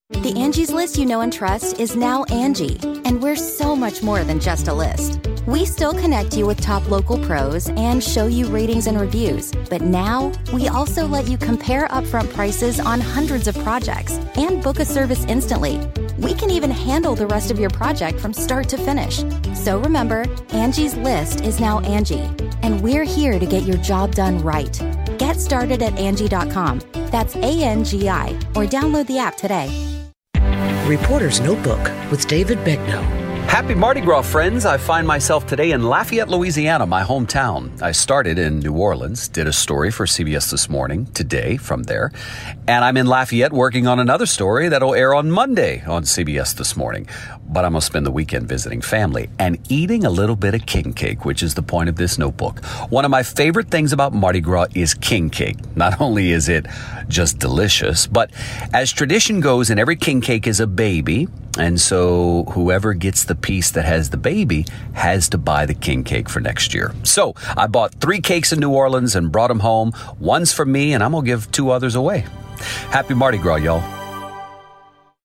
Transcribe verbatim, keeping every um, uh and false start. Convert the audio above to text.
The Angie's List you know and trust is now Angie, and we're so much more than just a list. We still connect you with top local pros and show you ratings and reviews, but now we also let you compare upfront prices on hundreds of projects and book a service instantly. We can even handle the rest of your project from start to finish. So remember, Angie's List is now Angie, and we're here to get your job done right. Get started at Angie dot com. That's A N G I, or download the app today. Reporter's Notebook with David Begnaud. Happy Mardi Gras, friends. I find myself today in Lafayette, Louisiana, my hometown. I started in New Orleans, did a story for C B S This Morning, today from there. And I'm in Lafayette working on another story that'll air on Monday on C B S This Morning. But I'm going to spend the weekend visiting family and eating a little bit of king cake, which is the point of this notebook. One of my favorite things about Mardi Gras is king cake. Not only is it just delicious, but as tradition goes, in every king cake is a baby. And so whoever gets the piece that has the baby has to buy the king cake for next year. So I bought three cakes in New Orleans and brought them home. One's for me, and I'm going to give two others away. Happy Mardi Gras, y'all.